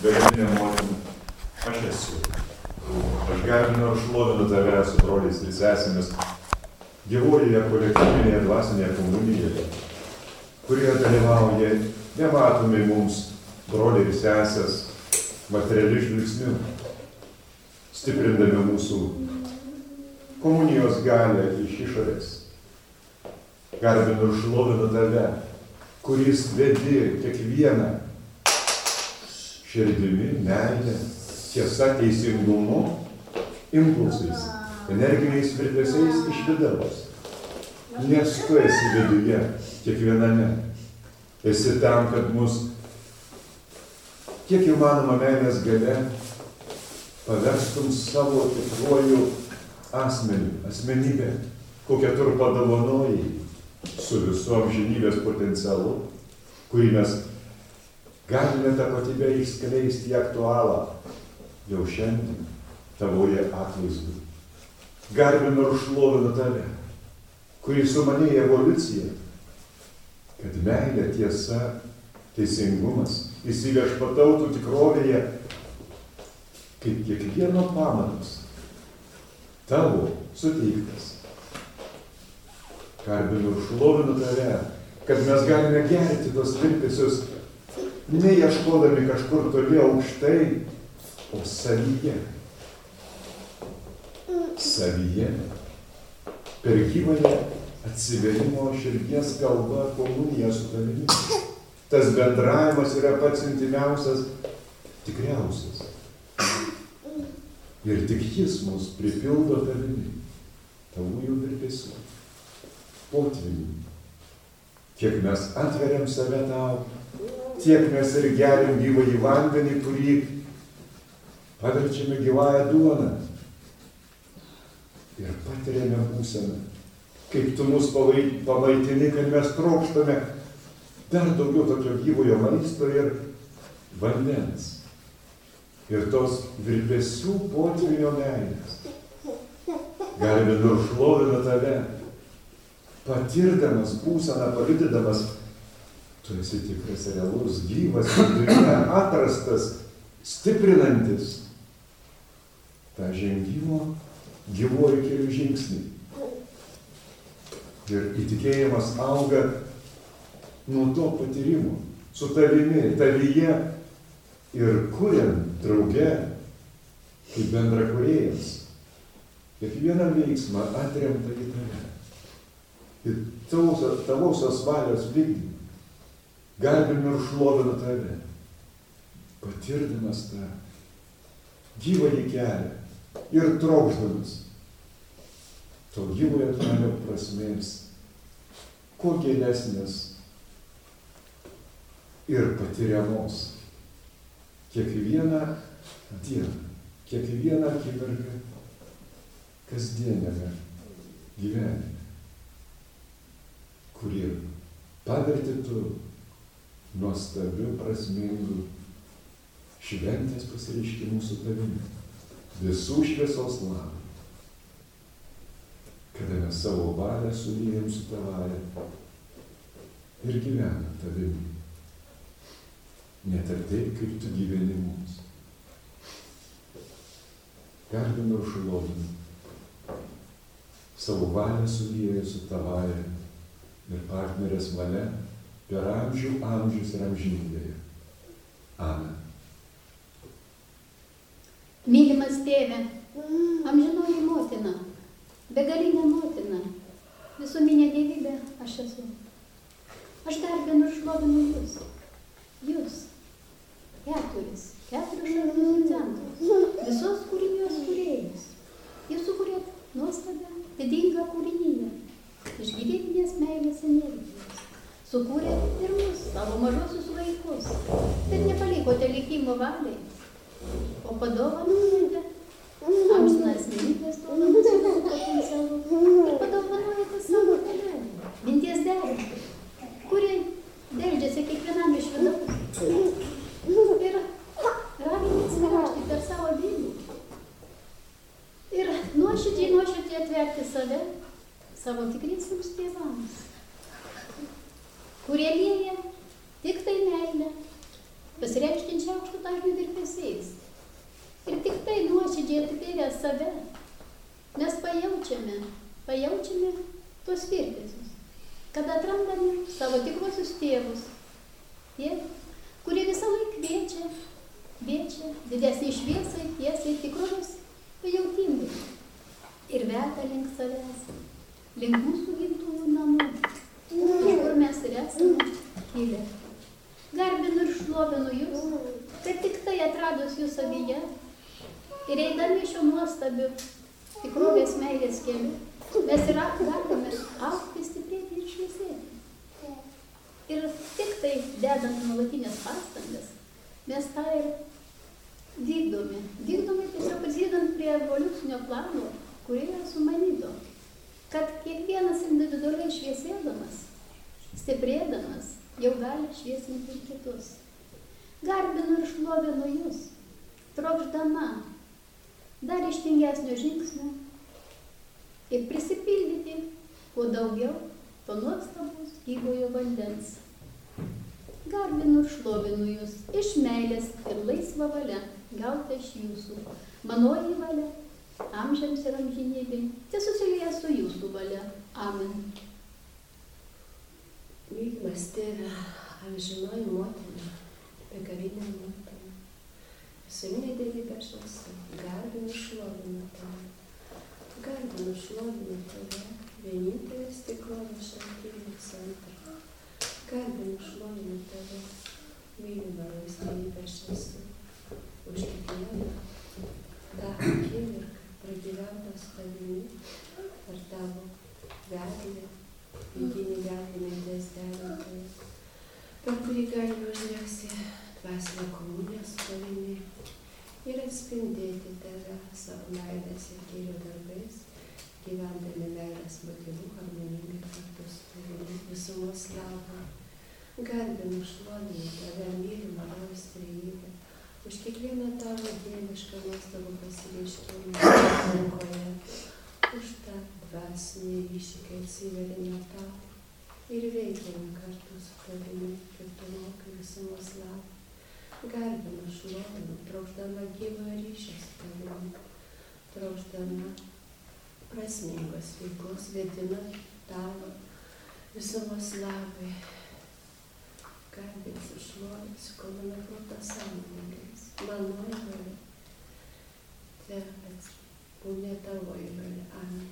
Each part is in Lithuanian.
begalinė motina, aš esu. Aš garbinu ir šlovinu tave su broliais ir sesėmis gyvojoje kolektyvinėje dvasinėje komunijoje, kurioje dalyvauja nematomi mums broliai ir sesės materialiu žvilgsniu, stiprindami mūsų komunijos galią iš išorės. Garbinu ir šlovinu tave, kuris vedi kiekvieną širdimi, meilė, tiesa, teisingumu, impulsais, energiniais virpesiais iš vidaus. Nes tu esi viduje, kiekviename. Esi tam, kad mus kiek įmanoma meilės galia paverstum savo tikruoju asmenybę, kokią tu ir padovanojai su visu amžinybės potencialu, kurį mes galime tapatybę išskleisti į aktualą jau šiandien tavoje atvaizdu. Garbinu ir šlovinu tave, kurį sumanėjai evoliuciją, kad meilė, tiesa, teisingumas įsiviešpatautų tikrovėje kaip kiekvieno pamatas tavo suteiktas. Garbinu ir šlovinu tave, kad mes galime gerti tos virpesius, neieškodami kažkur toli aukštai, o savyje. Savyje. Per gyvąją atsiverimo širdies kalba komunija su tavimi. Tas bendravimas yra pats intimiausias, tikriausias. Ir tik jis mus pripildo tavimi, tavųjų virpesių, potvynių. Kiek mes atveriam save tau, tiek mes ir geriam gyvąjį vandenį, kurį paverčiame gyvąją duoną. Ir patiriame būseną, kaip tu mus pamaitini, kad mes trokštame dar daugiau tokio gyvojo maisto ir vandens. Ir tos virpesių potvynio meilės. Garbinu ir šlovinu tave, patirdamas būseną, paliudydamas, tu esi tikras, realus, gyvas, viduje atrastas, stiprinantis tą žengimo gyvuoju keliu žingsnį. Ir įtikėjimas auga nuo to patyrimo, su tavimi, tavyje ir kuriant drauge, kaip bendrakūrėjas. Kiekvieną veiksmą atremta į tave. Ir tavosios valios vykdymą. Garbinu ir šlovinu tave, patirdamas tą gyvąjį kelią ir trokšdamas to gyvojo kelio prasmės, kuo gilesnės ir patiriamos kiekvieną dieną, kiekvieną akimirką kasdieniame gyvenime, kurį paverti tu nuostabiu, prasmingu šventės pasireiškimu su tavimi, visų šviesos labui, kada mes savo valią suliejam su tavąja ir gyvenam tavimi. Net ir taip, kaip tu gyveni mums. Garbinu ir šlovinu savo valią sulieju su tavąja ir partnerės valia per amžius ir amžinybėje. Amen. Mylimas tėve, amžinoji motina, begalinė motina, visuminė dievybė aš esu. Aš garbinu ir šlovinu jūs. Jūs, keturis šarvinius centrus, visos kūrinijos kūrėjus. Jūs sukūrėt nuostabią, didingą kūrinyje, iš gyvybinės meilės energijos. Sukūrėt ir mus, savo mažosius vaikus, bet nepalikote likimo valiai, o padovanojate amžiną asmenybės dovanas su potencialu ir padovanojate savo dalelę, minties derinti, kuri deldžiasi kiekvienam iš vidaus ir ragina atsigręžti per savo vidų ir nuoširdžiai atverti save savo tikriesiems tėvams, kurie lieja tik tai meilę, pasireiškiančią aukštų dažnių virpesių. nuoširdžiai atvėrę save, mes pajaučiame tuos virpesius, kad atrandame savo tikruosius tėvus, tie, kurie visą laiką kviečia didesnį šviesai, tiesai, tikrovės pajautimui ir veda link savęs, link mūsų gimtųjų namų, iš kur mes ir esame kilę. Garbinu ir šlovinu jūs, kad tik tai atradus jūs savyje ir eidami šio nuostabiu tikrovės meilės keliu, mes ir galime augti, stiprėti ir šviesėti. Ir tik tai dedant nuolatinės pastangas, mes tą ir vykdome. Vykdome tiesiog prisidedant prie evoliucinio plano, kurį yra sumanyto, kad kiekvienas individualiai šviesėdamas, stiprėdamas, jau gali šviesinti ir kitus. Garbinu ir šlovinu jūs, trokšdama dar ryžtingesnio žingsnio ir prisipildyti kuo daugiau to nuostabaus gyvojo vandens. Garbinu ir šlovinu jūs iš meilės ir laisva valia gauta iš jūsų. Manoji valia amžiams ir amžinybei tesusilieja su jūsų valia. Amen. Mylimas tėve, amžinoji motina, begalinė motina, visuminė dievybė aš esu, garbinu šlovinu tave, vienintelis tikrovės šaltinio centrą, garbinu šlovinu tave, mylimas dievybė aš esu, už kiekvieną tą akimirką pragyventas tavimi per tavo vedlį, vidinį minties derintoją, per kurį galime užmegzti dvasinę komuniją su tavimi ir atspindėti tave savo meilės ir gėrio darbais, gyvendami meilės motyvų harmoningai kartu su tavimi visumos labą. Garbinu šlovinu tave, mylimą Dievos trejybę, už kiekvieną tavo dievišką nuostabų pasireiškimą aplinkoje, už tą dvasinį ryšį, kai atsiveriame tau ir veikiame kartu su tavimi, kaip tu mokai visumos labą. Garbinu, šlovinu, trokšdama gyvojo ryšio su tavimi, trokšdama prasmingos veiklos vedina tavo visumos labai. Garbinsiu, šlovinsiu, kol mano protas sąmoningais, manoji valia, tėvas, būnė tavoji valia. Amen.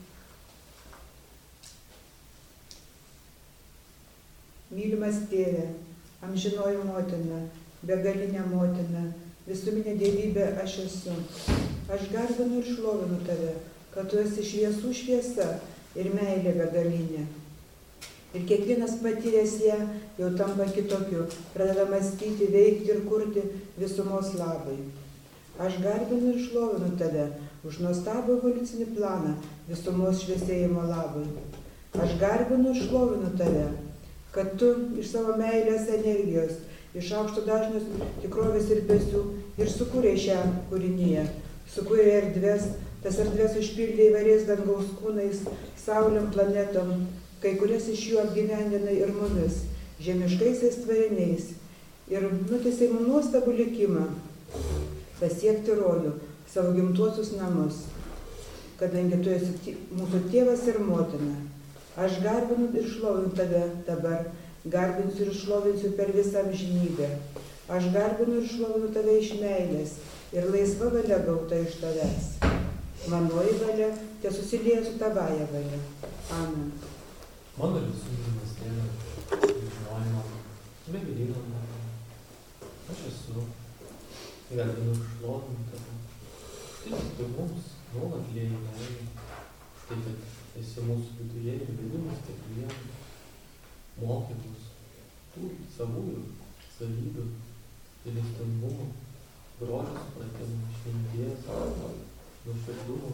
Mylimas tėve, amžinoji motina, begalinė motina, visuminė dievybė aš esu. Aš garbinu ir šlovinu tave, kad tu esi šviesų šviesa ir meilė begalinė. Ir kiekvienas patyręs ją jau tampa kitokiu, pradeda mąstyti, veikti ir kurti visumos labai. Aš garbinu ir šlovinu tave už nuostabų evoliucinį planą visumos šviesėjimo labai. Aš garbinu ir šlovinu tave, kad tu iš savo meilės energijos, iš aukšto dažnios tikrovės ir besių ir sukūrei šią kūrinyje, sukūrei erdvės, tas erdvės užpildė įvairiais dangaus kūnais, saulėm, planetom, kai kurias iš jų apgyvendinai ir mumis, žemiškaisiais tvariniais, ir nutiesei mums nuostabų likimą pasiekti rojų, savo gimtuosius namus, kadangi tu esi mūsų tėvas ir motina. Aš garbinu ir šlovinu tave dabar, garbinsiu ir šlovinsiu per visą amžinybę. Aš garbinu ir šlovinu tave iš meilės ir laisva valia gauta iš tavęs. Manoji valia tesusilieja su tavąja valia. Amen. Mano visų mylimas tėve, žinojimo, begalinė motina. Aš esu, garbinu ir šlovinu tave. Tai tu mums nuolat lieji meilę, tai kad esi mūsų viduje ir vedimas kiekvieną, mokymus, tų savųjų savybių, gailestingumo, grožio supratimo, išminties, nuoširdumo.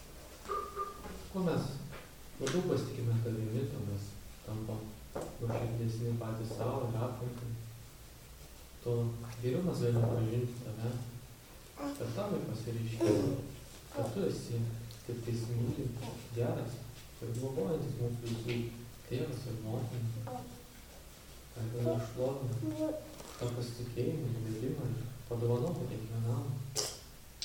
Kuo mes labiau pasitikime tavimi, tuo mes tampam nuoširdesni patys savo ir aplinkai. Tuo geriau mes galime pažinti tave, per tavo pasireiškimą, kad tu esi kaip teismingas, geras ir globojantis mūsų visų tėvas ir motina. Garbinu ir šlovinu tą pasitikėjimą ir vedimą ir padovanotą kiekvienam.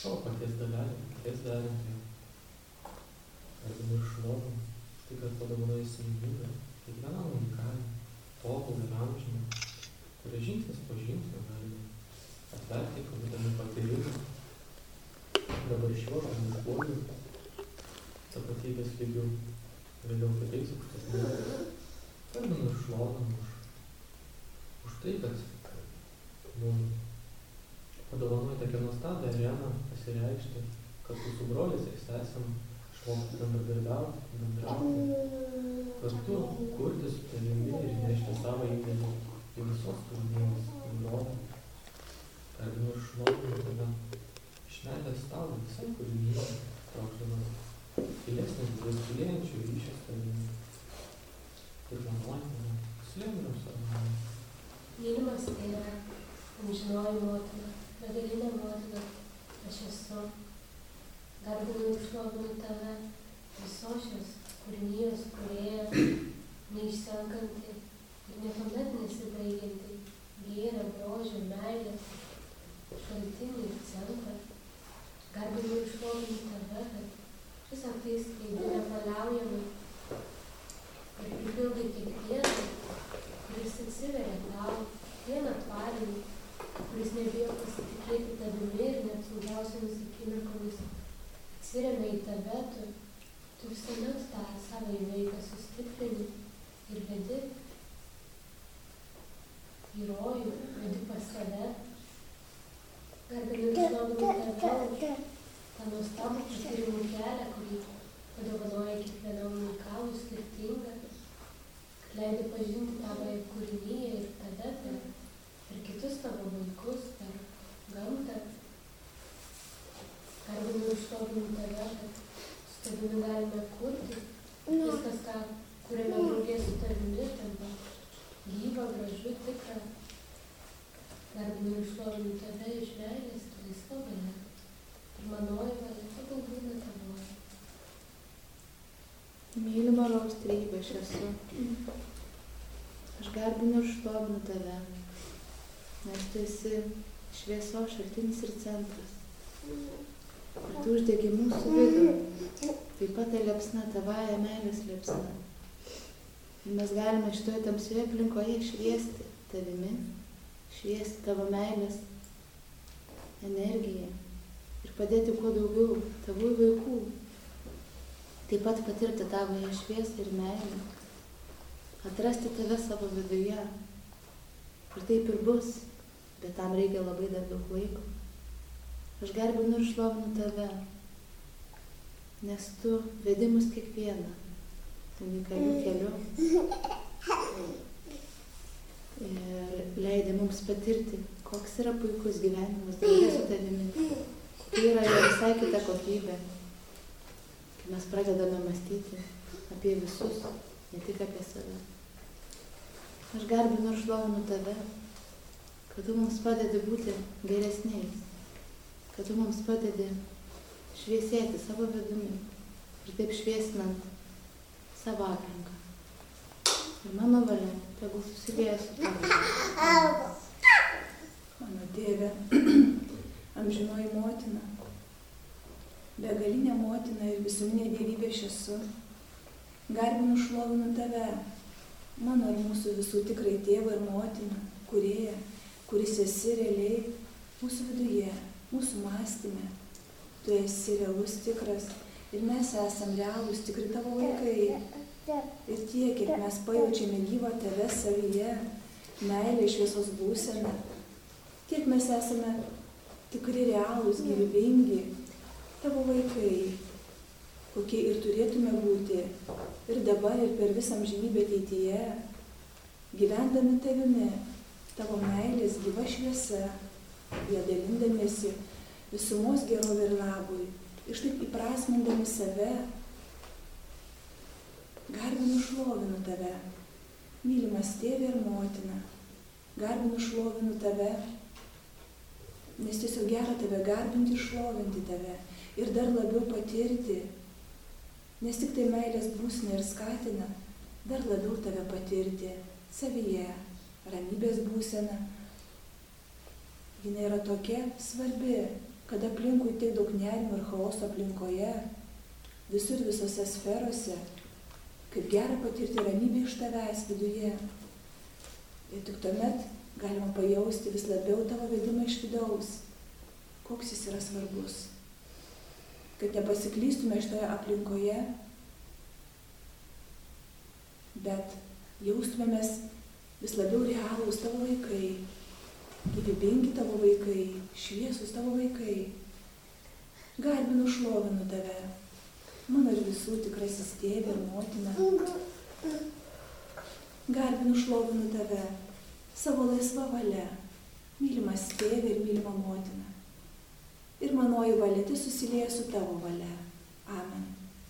savo paties dalelę, kitais dalelėm, garbinu ir šlovinu, tai kad padovanoji asmenybę, kiekvienam unikalią, tobulą ir amžiną, kurią žingsnis po žingsnio galime atverti, kabutami patyrimą. Dabar išjuožam iš blogų, tapatybės lygių, vėliau kitais aukštesnės. Garbinu ir šlovinu už tai, kad mums padovanoja tokią nuostabią areną pasireikšti, kad su broliais ir sesėm išmokti bendrauti, kartu kurti su tavimi ir nešti savo indėlį į visos kūrinijos įvairovę. Garbinu ir šlovinu tave iš meilės tau visai kūrinijai, traukdamas gilesnį gilėjančių ryšį su tavimi. Ir motina, slėminiau savo. Mylimas tėve, amžinoji motina, begalinė motina, aš esu. Garbinu ir šlovinu tave, visos šios kūrinijos kūrėja, neišsenkanti ir niekuomet nesibaigianti, gėrio, grožio, meilės, šaltinį ir centrą. Garbinu ir šlovinu tave, kad visą tai skleidi nepaliaujamai ir pripildai kiekvieną, kuris atsiveria tau, vieną tvarinį, kuris nebijo pasitikėti tavimi ir net sunkiausiamis akimirkomis atsiremia į tave, tu visuomet tą savo įveiką sustiprini ir vedi į rojų, vedi pas save. Garbinu ir šlovinu tave už tą nuostabų patyrimų kelią, kurį padovanoja kiekvienam unikalų, skirtingą, kad leidi pažinti tavoje kūrinyje ir tave per kitus tavo vaikus, per gamtą. Garbinu ir šlovinu tave, kad su tavimi galime kurti. Viskas, ką kuriame draugė su tavimi, tampa gyva, gražu, tikra. Garbinu ir šlovinu tave iš meilės, tu laisva valia. Ir manoji valia, tegul būna tavoji. Mylima Rojaus trejybė aš esu. Aš garbinu ir šlovinu tave, nes tu esi šviesos šaltinis ir centras. Ir tu uždegi mūsų vidų, taip pat tai liepsna, tavąją meilės liepsna. Ir mes galime šitoje tamsioje aplinkoje šviesti tavimi, šviesti tavo meilės energiją ir padėti kuo daugiau tavų vaikų. Taip pat patirti tavoje šviesą ir meilę, atrasti tave savo viduje. Ir taip ir bus, bet tam reikia labai dar daug laiko. Aš garbinu ir šlovinu tave, nes tu vedi mus kiekvieną unikaliu keliu ir leidi mums patirti, koks yra puikus gyvenimas drauge su tavimi, kokia yra jo visai kita kokybė. Kai mes pradedame mąstyti apie visus, ne tik apie save. Aš garbinu ir šlovinu tave, kad tu mums padedi būti geresniais, kad tu mums padedi šviesėti savo vidumi ir taip šviesinant savo aplinką. Ir mano valia tegul susilieja su tavimi. Mano tėve, amžinoji motina, begalinė motina ir visuminė dievybė aš esu. Garbinu šlovinu tave, mano ir mūsų visų tikrai tėvą ir motiną, kūrėją, kuris esi realiai mūsų viduje, mūsų mąstyme. Tu esi realus, tikras ir mes esam realūs, tikri tavo vaikai. Ir tiek, kiek mes pajaučiame gyvą tave savyje, meilę, šviesos būseną, tiek mes esame tikri realūs, gyvybingi, tavo vaikai, kokie ir turėtume būti ir dabar, ir per visą amžinybę ateityje, gyvendami tavimi, tavo meilės gyva šviesa, jie dalindamiesi visumos gerovė ir labui, iš taip įprasmindami save. Garbinu šlovinu tave, mylimas tėve ir motina, garbinu šlovinu tave, nes tiesiog gera tave garbinti, šlovinti tave ir dar labiau patirti, nes tik tai meilės būsina ir skatina dar labiau tave patirti savyje, ramybės būsena. Ji yra tokia svarbi kad aplinkui tiek daug nerimo ir chaoso aplinkoje, visur visose sferose, kaip gera patirti ramybę iš tavęs viduje. Ir tik tuomet galima pajausti vis labiau tavo vedimą iš vidaus, koks jis yra svarbus. Kad nepasiklystume šitoje aplinkoje, bet jaustumėmės vis labiau realūs tavo vaikai, gyvybingi tavo vaikai, šviesus tavo vaikai. Garbinu, šlovinu tave, mano ir visų tikrasis tėvė ir motina. Garbinu, šlovinu tave, savo laisva valia, mylimas tėvė ir mylima motina. Ir manoji valia susilieja su tavo valia. Amen.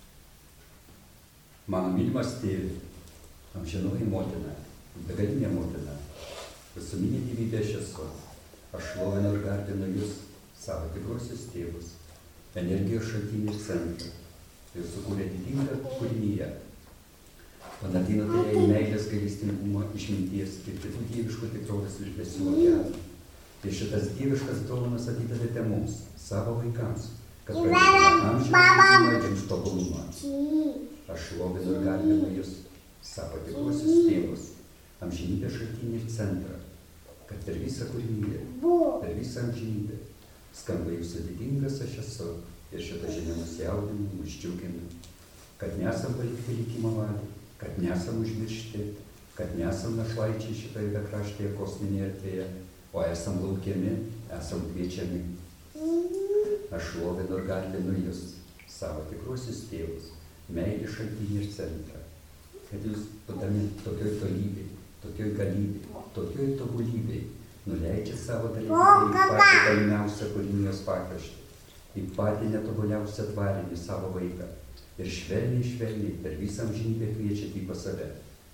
Mano mylimas tėvė, amžinoji motina, begalinė motina, visuminė gyvybė aš esu. Aš šlovinu ir garbinu jūs, savo tikruosius tėvus, energijos šaltinį ir centrą. Jūs sukūrė didingą kūrinyje. Panardinote ją į meilės, gailestingumo, išminties ir kitų dieviškų tikrovės virpesių okeaną. Tai šitas dieviškas dovanas atidavėte mums, savo vaikams, kad pradėtume amžinį ir tobulumą. Aš šlovinu ir garbinu jūs, savo tikruosius tėvus, amžinybės šaltinį ir centrą, kad per visą kūrinyje, per visą amžinybę skamba jūsų didingas aš esu ir šitą žinią mus jaudina, mus džiugina, kad nesam palikti likimo valiai, kad nesam užmiršti, kad nesam našlaičiai šitoje bekraštėje kosminėje erdvėje, o esam laukiami, esam kviečiami. Aš šlovinu ir garbinu jūs, savo tikruosius tėvus, meilės šaltinį ir centrą, kad jūs būdami tokioj tolybėj, tokioj galybėj, tokioj tobulybėj nuleidžia savo dalyvybę į patį tolimiausią kūrinijos pakraštį, į patį netobuliausią tvarinį savo vaiką ir švelniai per visą amžinybę kviečiat jį pas save.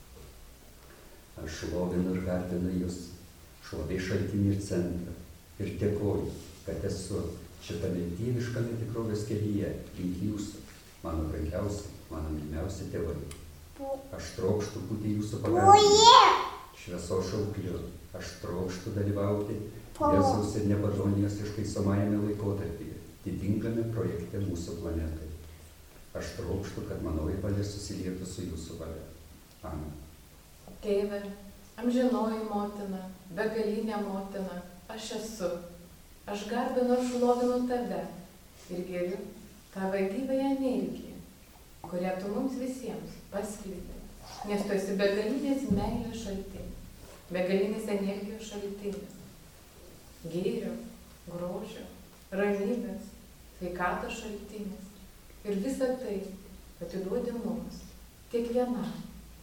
Aš šlovinu ir garbinu jūs, šlovės šaltinį ir centrą ir dėkoju, kad esu šitame dieviškame tikrovės kelyje link jūsų, mano brangiausi, mano mylimiausi tėvai. Aš trokštu būti jūsų pagalbininkų, šviesos šaukliu. Aš trokštu dalyvauti Jėzaus ir nepardonijos ištaisomajame laikotarpyje, didingame projekte mūsų planetai. Aš trokštu, kad manoji valia susilietų su jūsų valia. Amen. Tėve, amžinoji motina, begalinė motina, aš esu. Aš garbinu ir šlovinu tave ir geriu tavo gyvąją energiją, kurią tu mums visiems paskleidai, nes tu esi begalinės meilės šaltinis, begalinis energijos šaltinis, gėrio, grožio, ramybės, sveikatos šaltinis. Ir visą tai atiduodi mums, kiekvienam.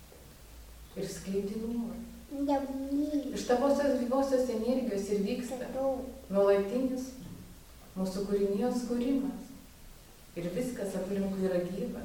Ir skleidi nuolat. Iš tavosios gyvosios energijos ir vyksta nuolatinis mūsų kūrinijos kūrimas. Ir viskas aplinkui yra gyva.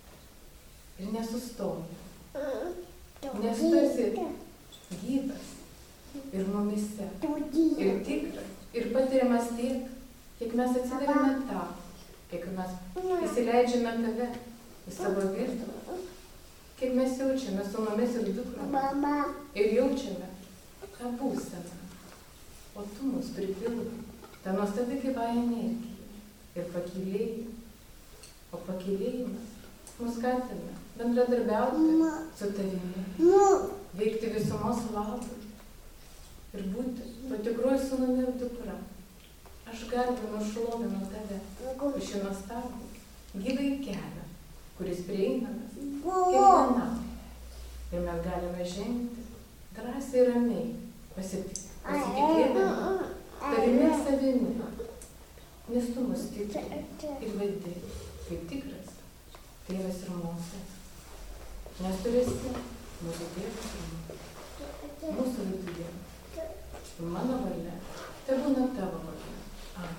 Ir nesustoja. Nes tu esi gyvas ir mumise. Ir tikras. Ir patiriamas tiek, kiek mes atsidavėme tau. Kiek mes įsileidžiame tave į savo virtuvę. Kiek mes jaučiame sūnumis ir dukromis. Ir jaučiame tą būseną. O tu mus pripildai tą nuostabią gyvąją energiją ir pakylėjimą. O pakylėjimas mus skatina bendradarbiauti su tavimi, veikti visumos labui ir būti tuo tikruoju sūnumi ir dukra. Aš garbinu ir šlovinu tave už šį nuostabų gyvąjį kelią, kuris prieinamas kiekvienam. Ir mes galime žengti drąsiai ir ramiai, pasitikėdami tavimi ir savimi, nes tu mus stiprini ir vedi kaip tikras tėvas ir mokytojas. Nes tu esi mūsų tėvas ir mūsų viduje. Ir mano valia tebūna tavo valia. Amen.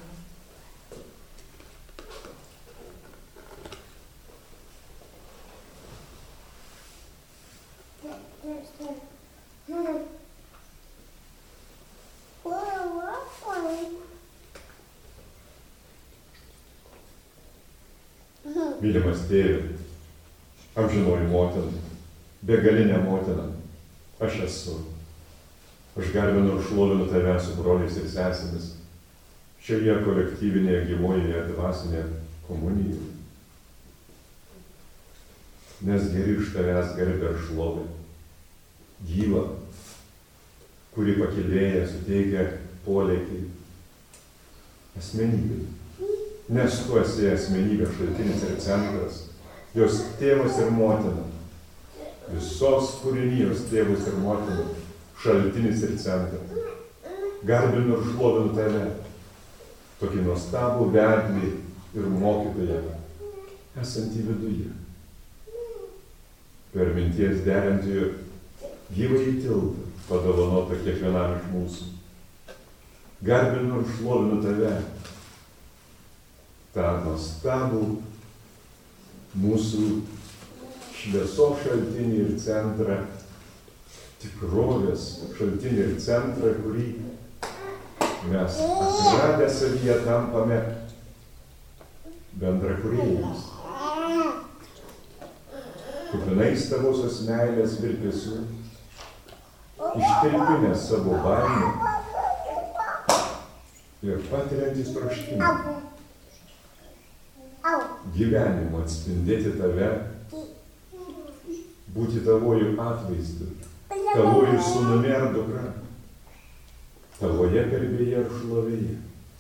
Mylimas tėve, amžinoji motina, begalinė motina, aš esu. Aš garbinu ir šlovinu tave su broliais ir sesėmis, šioje kolektyvinėje gyvojoje dvasinėje komunijoje. Nes geri iš tavęs garbę ir šlovę, gyvą, kuri pakilėja, suteikia polėkį asmenybei. Nes tu esi asmenybė, šaltinis ir centras, jos tėvas ir motina, visos kūrinijos tėvas ir motina, šaltinis ir centras. Garbinu ir šlovinu tave, tokį nuostabų vedlį ir mokytoją, esantį viduje. Per minties derinti gyvąjį tiltą, padovanotą kiekvienam iš mūsų. Garbinu ir šlovinu tave, tą nuostabų mūsų šviesos šaltinį ir centrą, tikrovės šaltinį ir centrą, kurį mes atradę savyje tampame bendrakūrėjais. Kupinais tavosios meilės virpesių, ištirpinę savo baimę ir patiriantys troškimą gyvenimo atspindėti tave, būti tavojų atvaizdu, tavojų sūnumi ar dukra, tavoje garbėje ir šlovėje,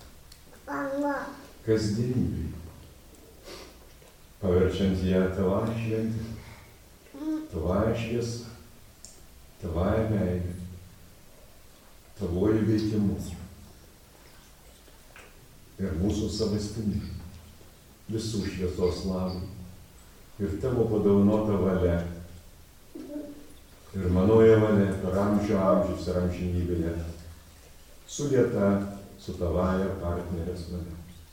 kasdienybėje, paverčiant ją tavąją šventę, tavąją šviesą, tavąją meilę, tavojų veikimu ir mūsų savastimi, visų šviesos labui ir tavo padovanota valia ir manoje valia per amžių amžius ir amžinybėje, sulieta su tavąja partnerės valia.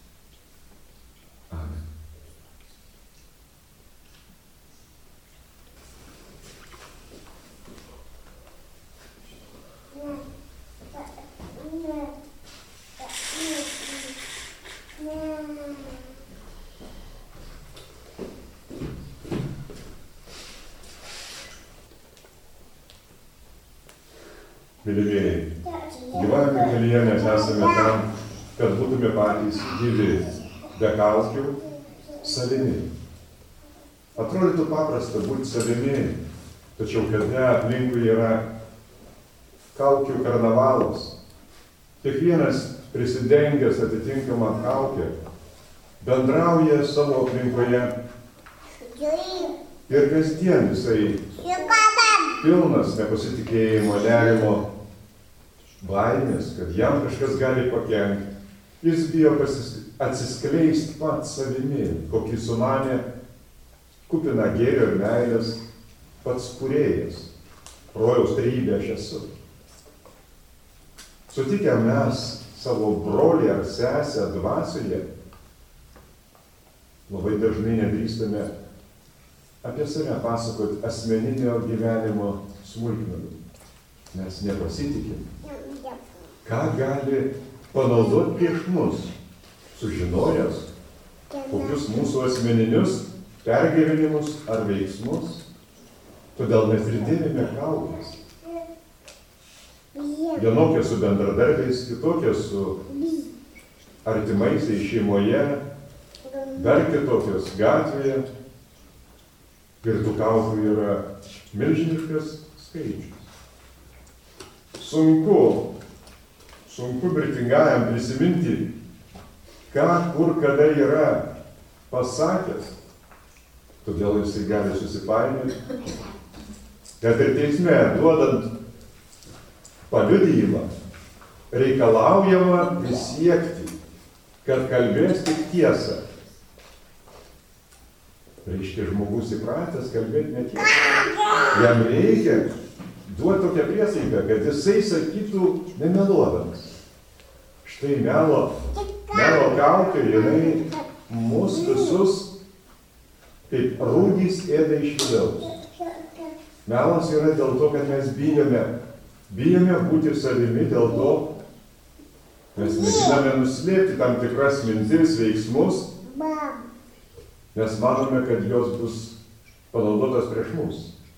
Amen. Mylimieji, gyvavime kelyje mes esame tam, kad būtume patys gyvi, be kaukių, savimi. Atrodytų paprasta būti savimi, tačiau kada aplinkui yra kaukių karnavalas, kiekvienas prisidengęs atitinkamą kaukę, bendrauja savo aplinkoje ir kasdien jisai pilnas nepasitikėjimo, nerimo, baimės, kad jam kažkas gali pakenkti. Jis bijo atsiskleisti pats savimi, kokį sumanė kupiną gėrio ir meilės pats kūrėjas. Rojaus trejybė aš esu. Sutikę mes savo brolį ar sesę dvasioje, labai dažnai nedrįstame apie save pasakoti asmeninio gyvenimo smulkmenų. Mes nepasitikim. Ką gali panaudoti prieš mus, sužinojęs kokius mūsų asmeninius pergyvenimus ar veiksmus. Todėl mes ir dėvime kaukes. Vienokia su bendradarbiais, kitokia su artimaisiais šeimoje, dar kitokios gatvėje. Ir tų kaukų yra milžiniškas skaičius. Sunku mirtingajam prisiminti, ką, kur, kada yra pasakęs. Todėl jisai gali susipainioti. Kad ir teisme, duodant paliudijimą, reikalaujama prisiekti, kad kalbės tik tiesą. Reiškia, žmogus įpratęs kalbėti netiesą. Jam reikia duoti tokią priesaiką, kad jisai sakytų nemeluodamas. Štai melo kaukė, jinai mus visus kaip rūdys ėda iš vidaus. Melas yra dėl to, kad mes bijome būti savimi, dėl to mes mėginame nuslėpti tam tikras mintis, veiksmus, nes manome, kad jos bus panaudotas prieš mus.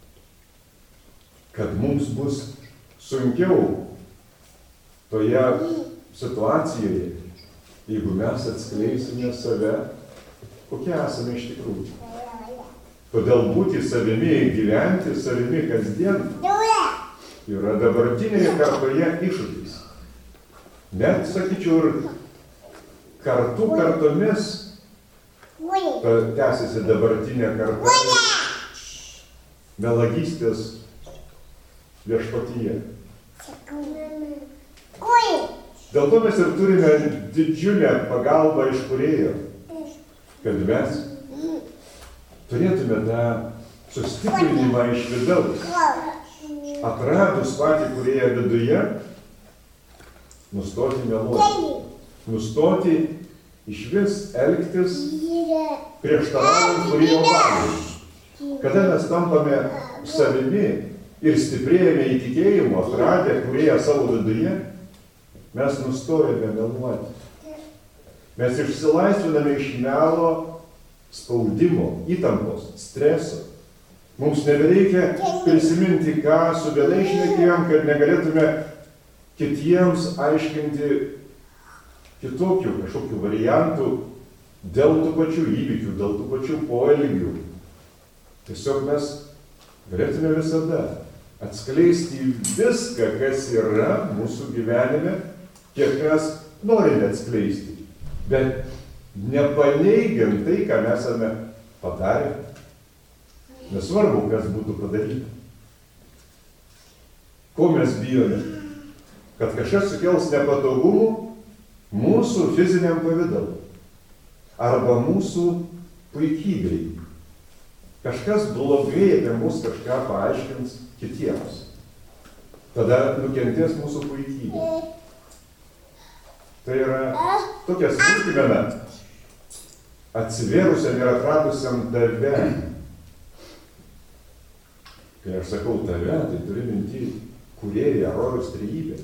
Kad mums bus sunkiau toje situacijoje, jeigu mes atskleisime save, kokie esame iš tikrųjų. Todėl būti savimi, gyventi savimi kasdien yra dabartinėje kartoje iššūkis. Net, sakyčiau, ir kartomis tęsiasi dabartinė karta melagystės viešpatyje. Dėl to mes ir turime didžiulę pagalbą iš Kūrėjo, kad mes turėtume tą sustiprinimą iš vidaus. Atradus patį Kūrėją viduje, nustoti meluoti, nustoti išvis elgtis prieštaraujant Kūrėjo valiai. Kada mes tampame savimi ir stiprėjame į tikėjimo, atradę Kūrėją savo viduje, mes nustojame meluoti. Mes išsilaisviname iš melo, spaudimo, įtampos, streso. Mums nebereikia prisiminti, ką su vėlai šnekėjom, kad negalėtume kitiems aiškinti kitokių kažkokių variantų dėl tų pačių įvykių, dėl tų pačių poelgių. Tiesiog mes galėtume visada atskleisti viską, kas yra mūsų gyvenime, kiek mes norime atskleisti, bet nepaneigiant tai, ką mes esame padarę. Nesvarbu, kas būtų padaryta. Ko mes bijome? Kad kažkas sukels nepatogumų mūsų fiziniam pavidalui arba mūsų puikybei. Kažkas blogai apie mus kažką paaiškins kitiems. Tada nukentės mūsų puikybė. Tai yra tokia smulkmena atsivėrusiam ir atradusiam tave. Kai aš sakau tave, tai turiu minty Kūrėją, rojaus trejybę.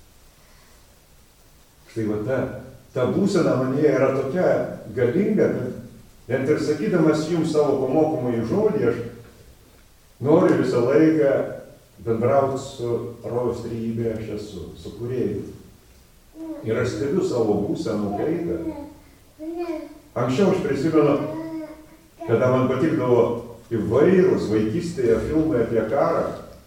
Štai va ta būsena manyje yra tokia galinga, kad net ir sakydamas jums savo pamokomąjį žodį, aš noriu visą laiką bendrauti su rojaus trejybė, aš esu, su Kūrėju. Ir aš stebiu savo būsenų kaitą. Anksčiau aš prisimenu, kada man patikdavo įvairūs vaikystėje filmai apie karą.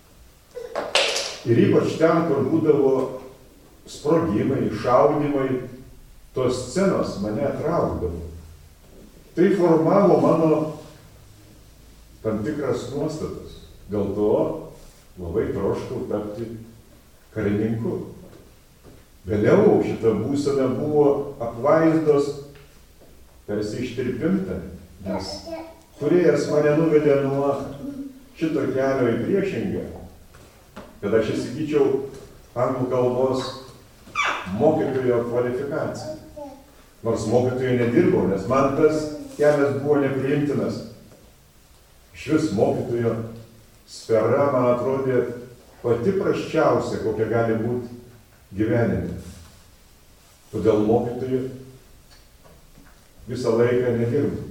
Ir ypač ten, kur būdavo sprogimai, šaudimai, tos scenos mane traukdavo. Tai formavo mano tam tikras nuostatas. Dėl to labai troškau tapti karininku. Vėliau šita būsena buvo apvaizdos tarsi ištirpinta, nes Kūrėjas mane nuvedė nuo šito kelio į priešingą, kad aš įsigyčiau anglų kalbos mokytojo kvalifikaciją. Nors mokytojo nedirbau, nes man tas kelias buvo nepriimtinas. Šis mokytojo sfera man atrodė pati prasčiausia, kokia gali būti gyvenime. Todėl mokytoju visą laiką nedirbau.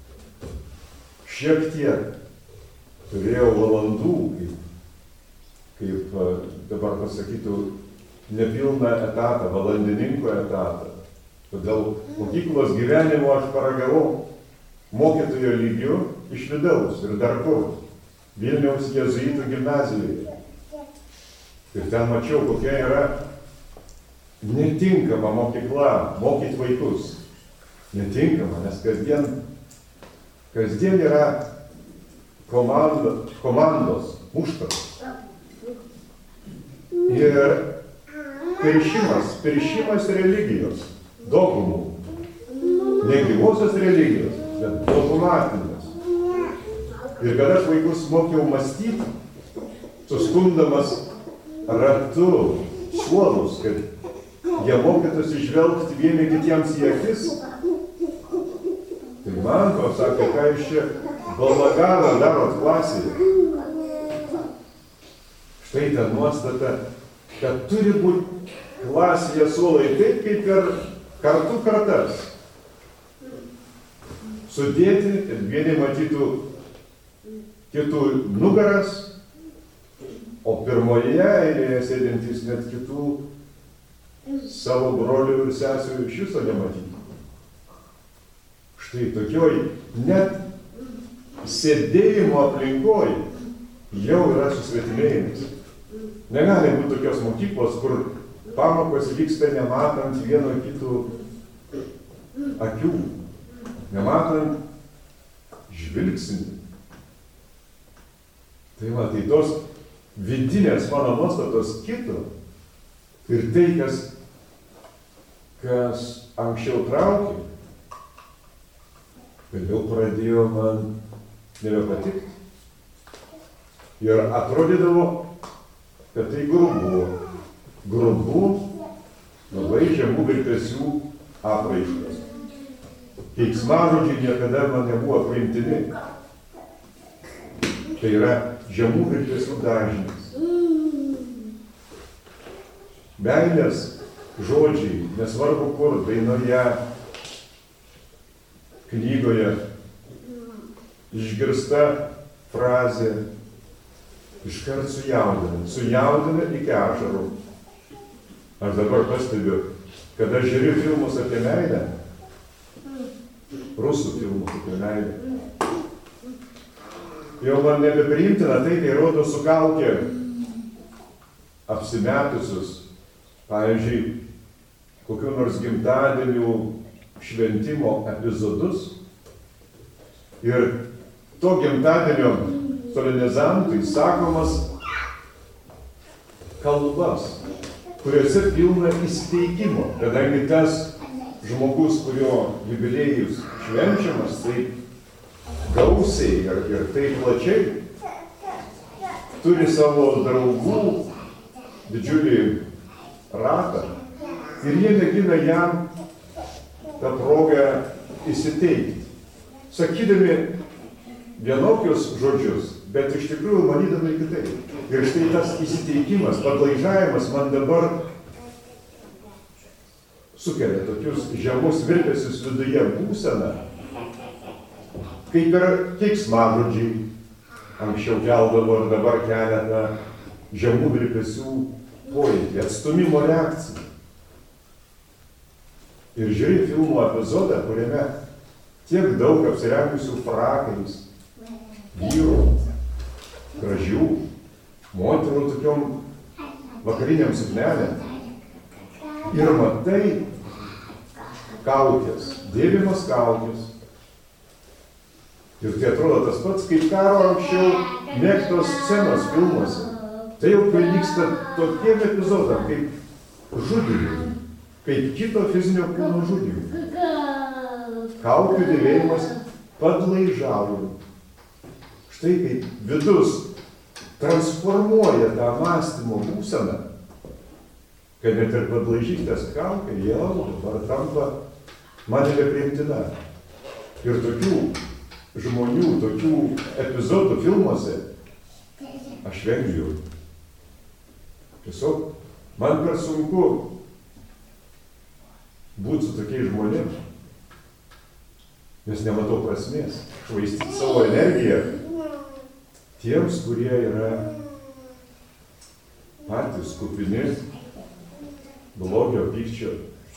Šiek tiek turėjau valandų, kaip dabar pasakytų, nepilną etatą, valandininko etatą. Todėl mokyklos gyvenimo aš paragavau mokytojo lygiu iš vidaus ir dar kur, Vilniaus jėzuitų gimnazijoje. Ir ten mačiau, kokia yra netinkama mokykla mokyti vaikus. Netinkama, nes kasdien yra komandos, muštras. Ir piršimas religijos, dogmų. Ne gyvosios religijos, bet dogmatinės. Ir kad aš vaikus mokiau mąstyti, sustumdamas ratu suolus, kad jie mokytųsi žvelgti vieni kitiems į akis, tai man pasakė, ką iš čia balaganą darot klasėje. Štai ta nuostata, kad turi būti klasėje suolai taip, kaip per kartų kartas. Sudėti, kad vieni matytų kitų nugaras, o pirmoje eilėje sėdintys net kitų savo brolių ir sesijų iš viso nematyti. Štai tokioj net sėdėjimo aplinkoj jau yra susvetimėjimas. Negali būti tokios mokyklos, kur pamokos vyksta nematant vieno kitų akių, nematant žvilgsnių. Tai va, tai tos vidinės mano nuostatos kito ir tai, kas anksčiau traukė, vėliau pradėjo man nebepatikti. Ir atrodydavo, kad tai grubu, labai žemų virpesių apraiškos. Keiksmažodžiai niekada man nebuvo priimtini. Tai yra žemų virpesių dažnis. Meilės žodžiai, nesvarbu kur, dainoje, knygoje, išgirsta frazė, iškart sujaudina iki ašarų. Aš dabar pastebiu, kada žiūriu filmus apie meilę, rusų filmus apie meilę, jau man nebepriimtina tai, kai rodo su kaukė apsimetusius, pavyzdžiui, kokių nors gimtadienių šventimo epizodus ir to gimtadienio solenizantui sakomas kalbas, kuriuose pilna įsteigimo, kadangi tas žmogus, kurio jubiliejus švenčiamas, taip gausiai ir taip plačiai, turi savo draugų didžiulį ratą ir jie mėgina jam tą progą įsiteikti, sakydami vienokius žodžius, bet iš tikrųjų manydami kitaip. Ir štai tas įsiteikimas, padlaižavimas man dabar sukelia tokius žemus virpesius viduje būseną, kaip ir keiksmažodžiai anksčiau keldavo ir dabar keletą žemų virpesių pojūtį, atstūmimo reakciją. Ir žiūri filmo epizodą, kuriame tiek daug apsirengusių frakais, vyrų, gražių, moterų tokiom vakariniam suknelėm. Ir matai kaukės, dėvimas kaukės. Ir tai atrodo tas pats, kaip karo anksčiau mėgtos scenos filmuose. Tai jau prilygsta tokiem epizodam, kaip žudymai, kaip kito fizinio kūno žudymai. Kaukių dėvėjimas padlaižavo. Štai kaip vidus transformuoja tą mąstymo būseną, kad net ir padlaižystės kaukė jau dabar tampa man nebepriimtina. Ir tokių žmonių, tokių epizodų filmuose aš vengiu. Tiesiog man per sunku būti su tokiais žmonėmis, nes nematau prasmės švaistyti savo energiją tiems, kurie yra patys kupini blogio, pykčio.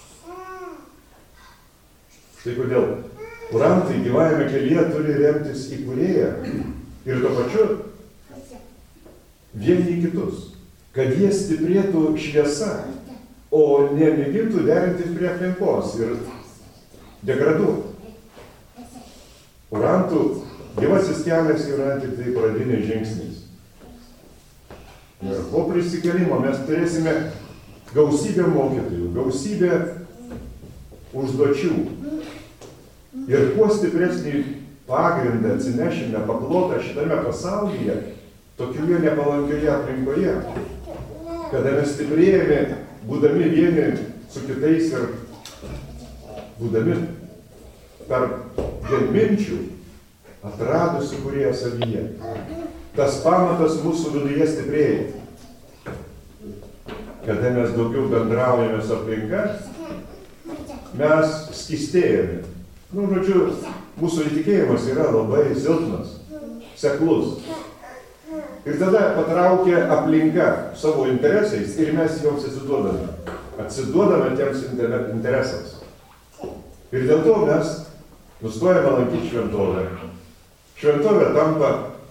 Štai kodėl kurantai gyvajame kelyje turi remtis į Kūrėją ir tuo pačiu vieni į kitus, kad jie stiprėtų šviesa, o nemėgintų derintis prie aplinkos ir degraduoti. Kurantų gyvasis kelias yra tik tai pradinis žingsnis. Ir po prisikėlimo mes turėsime gausybę mokytojų, gausybę užduočių. Ir kuo stipresnį pagrindą atsinešime paklotą šitame pasaulyje, tokioje nepalankioje aplinkoje, kada mes stiprėjame, būdami vieni su kitais ir būdami tarp genminčių, atradusių Kūrėją savyje. Tas pamatas mūsų viduje stiprėja. Kada mes daugiau bendraujame su aplinka, mes skystėjame. Žodžiu, mūsų įtikėjimas yra labai silpnas, seklus. Ir tada patraukia aplinka savo interesais ir mes joms atsiduodame. atsiduodame tiems interesams. Ir dėl to mes nustojame lankyti šventovę. Šventovė tampa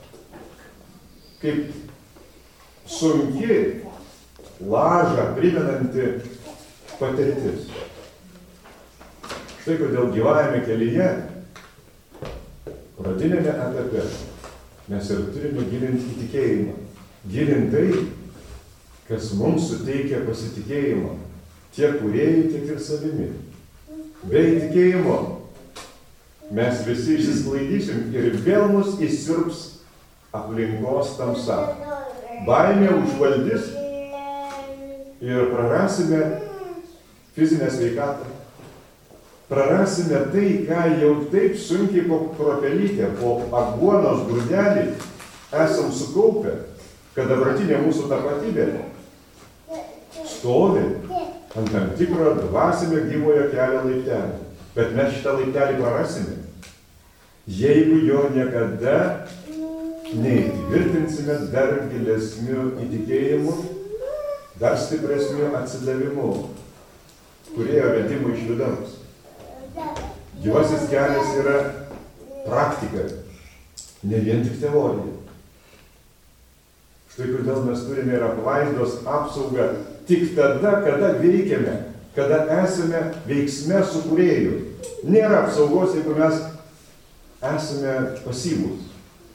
kaip sunki, lažą primenanti patirtis. Štai kodėl gyvajame kelyje, pradinėme etape, mes ir turime gilinti į tikėjimą. Gilinti tai, kas mums suteikia pasitikėjimą, tiek kūrėjai, tiek ir savimi. Be įtikėjimo mes visi išsisklaidysim ir vėl mus įsiurbs aplinkos tamsa. Baimė užvaldys ir prarasime fizinę sveikatą. Prarasime tai, ką jau taip sunkiai po kruopelytę, po aguonos grūdelį esam sukaupę, kad dabartinė mūsų tapatybė stovi ant tam tikro dvasinio gyvojo kelio laiptelio. Bet mes šitą laiptelį prarasime, jeigu jo niekada neįtvirtinsime dar gilesniu įtikėjimu, dar stipresniu atsidavimu, kūrėjo vedimo iš vidaus. Gyvasis kelias yra praktika, ne vien tik teorija. Štai kodėl mes turime ir apvaizdos apsaugą tik tada, kada veikiame, kada esame veiksme su kūrėju. Nėra apsaugos, jeigu mes esame pasyvūs.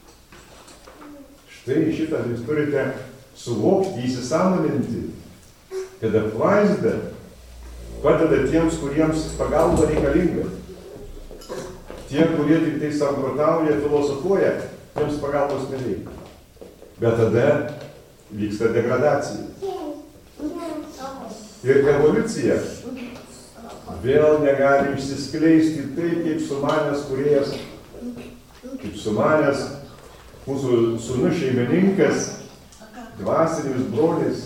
Štai šitą jūs turite suvokti, įsisąmoninti, kad apvaizda padeda tiems, kuriems pagalba reikalinga. Tie, kurie tik tai samprotauja, filosofuoja, tiems pagalbos nereikia. Bet tada vyksta degradacija. Ir evoliucija vėl negali išsiskleisti taip, kaip sumanęs kūrėjas, kaip sumanęs mūsų sūnus šeimininkas, dvasinis brolis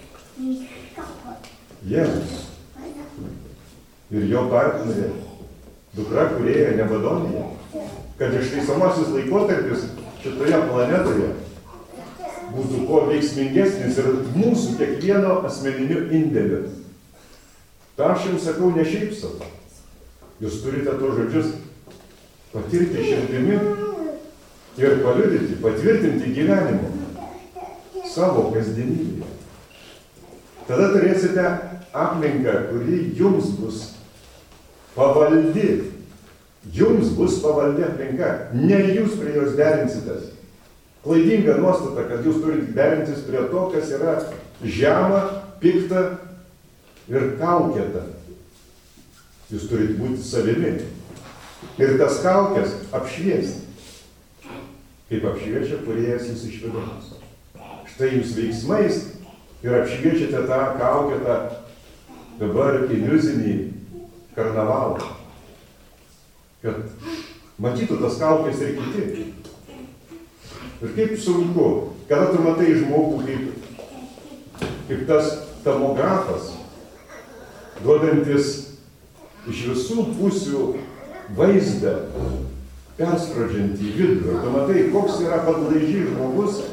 Jėzus. Ir jo partnerė, dukra kūrėja Nebadonija, kad ištaisomasis laikotarpis šitoje planetoje būtų kuo veiksmingesnis ir mūsų kiekvieno asmeniniu indėliu. Ta aš jums sakau ne šiaip savo. Jūs turite tos žodžius patirti širdimi ir paliudyti, patvirtinti gyvenimu savo kasdienybėje. Tada turėsite aplinką, kuri jums bus pavaldi. Jums bus pavaldi aplinka. Ne jūs prie jos derinsitės. Klaidinga nuostata, kad jūs turite derintis prie to, kas yra žema, pikta ir kaukėta. Jūs turite būti savimi. Ir tas kaukės apšviesti. Kaip apšviečia kūrėjas jūs iš vidaus. Štai jūs veiksmais ir apšviečiate tą kaukėtą dabar iliuzinį karnavalą. Kad matytų tas kaukės ir kiti. Ir kaip sunku, kada tu matai žmogų kaip tas tomografas, duodantis iš visų pusių vaizdą, perskrodžiantį į vidų. Ir tu matai, koks yra padlaižys žmogus,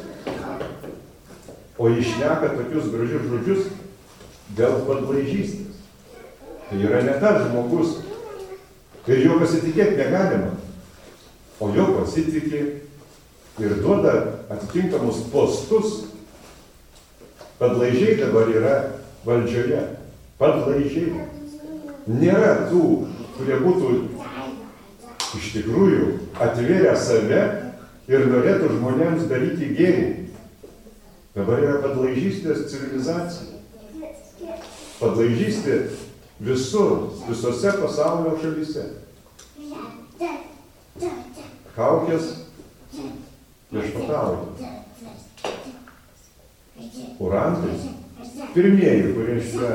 o jis šneka tokius gražius žodžius dėl padlaižystės. Tai yra ne tas žmogus, ir jo pasitikėti negalima, o jo pasitikė ir duoda atitinkamus postus. Padlaižiai dabar yra valdžioje. Padlaižiai. Nėra tų, kurie būtų iš tikrųjų atvėrę save ir norėtų žmonėms daryti gėrį. Dabar yra padlaižystės civilizacija. Padlaižystė visur, visose pasaulio šalyse. Kaukės viešpatauja. Kurantai, pirmieji, kurie šitą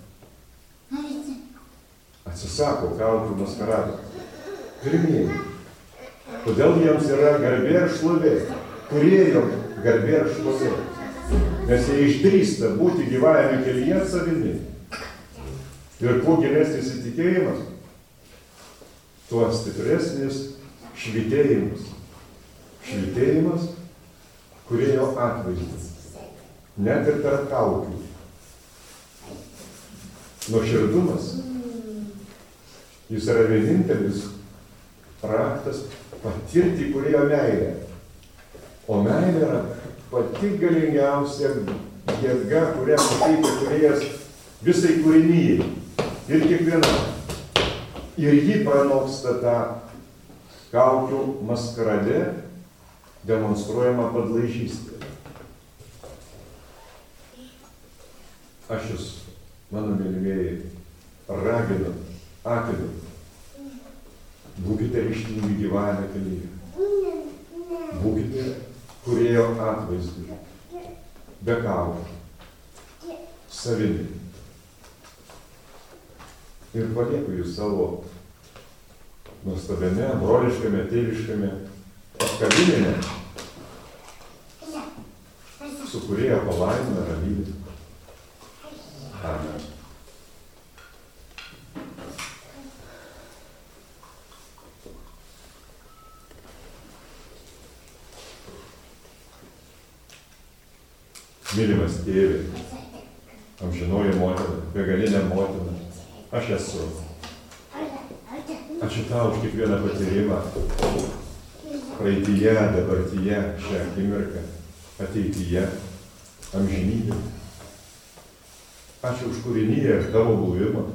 atsisako kaukių maskarado. Pirmieji. Todėl jiems yra garbė ir šlovė. Kūrėjo garbė ir šlovė. Nes jie išdrįsta būti gyvajame kelyje savimi. Ir kuo gilesnis įtikėjimas, tuo stipresnis švytėjimas. Švytėjimas, kūrėjo atvaizdas. Net ir tarp kaukių. nuoširdumas. Jis yra vienintelis raktas patirti kūrėjo meilę. O meilė yra pati galingiausia jėga, kurią suteikia kūrėjas visai kūrinyjai ir kiekvienam. Ir ji pranoksta tą kaukių maskarade demonstruojama padlaižystė. Aš jūs, mano mylimieji, raginu, akinu, būkite ryžtingi gyvavime kelyje. Būkite kūrėjo atvaizdu, be kaukių, savimi. Ir palieku jūs savo nuostabiame, broliškame, tėviškame apkabinime, su kūrėjo palaimina ramybė. Amen. Mylimas tėvė, amžinoji motina, begalinė motina, aš esu. Ačiū tau už kiekvieną patyrimą, praeityje, dabartyje, šią akimirką, ateityje, amžinybę. Ačiū už kūrinyje ir tavo buvimą.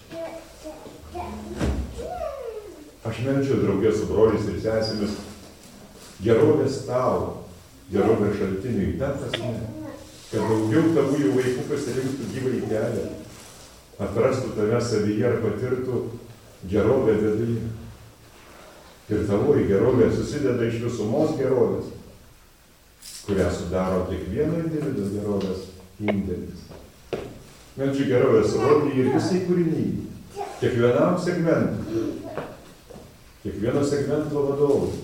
Aš meldžiu draugė su broliais ir sesėmis gerovės tau, gerovės šaltiniui, ta prasme, kad daugiau tavųjų vaikų pasirinktų gyvąjį kelią, atrastų tave savyje ir patirtų gerovę viduje. Ir tavoji gerovė susideda iš visumos gerovės, kurią sudaro kiekvieno individo gerovės indėlis. Meldžiu gerovės rodį ir visai kūrinyjai, kiekvienam segmentui, kiekvieno segmento vadovui.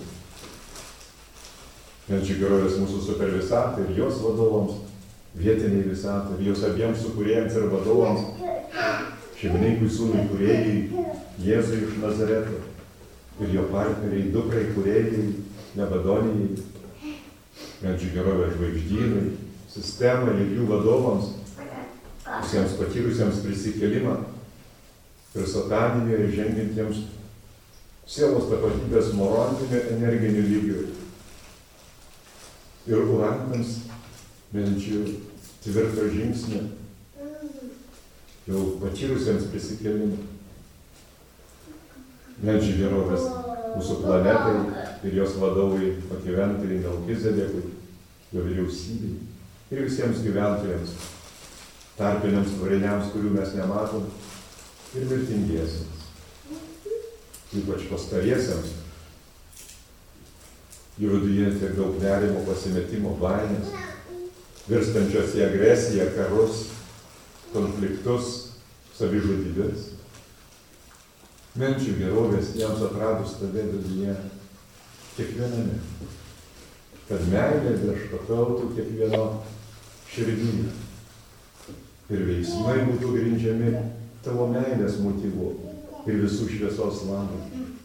Meldžiu gerovės mūsų supervisatai ir jos vadovams, vietiniai visatai, ir jos abiems sukūrėjams ir vadovams, šeimininkui sūnui kūrėjai, Jėzui iš Nazareto ir jo partneriai, dukrai kūrėjai, Lebadonijai. Meldžiu gerovę žvaigždynai, sistemai ir jų vadovams, visiems patyrusiems prisikėlimą ir sataninio ir žengintiems sielos tapatybės moraliniu energiniu lygiu. Ir urantams meldžiu tvirto žingsnio, jau patyrusiems prisikėlimą. Meldžiu gerovės mūsų planetai ir jos vadovai Pakyventai, Melkizedekui, jo vyriausybei ir visiems gyventojams, tarpiniams tvariniams, kurių mes nematom, ir mirtingiesiams, ypač pastariesiams. Jų viduje tiek daug nerimo, pasimetimo, baimės, virstančios į agresiją, karus, konfliktus, savižudybės. Meldžiu gerovės jiems atradus tave viduje kiekviename, kad meilė viešpatautų kiekvieno širdyje ir veiksmai būtų grindžiami tavo meilės motyvu ir visų šviesos labui.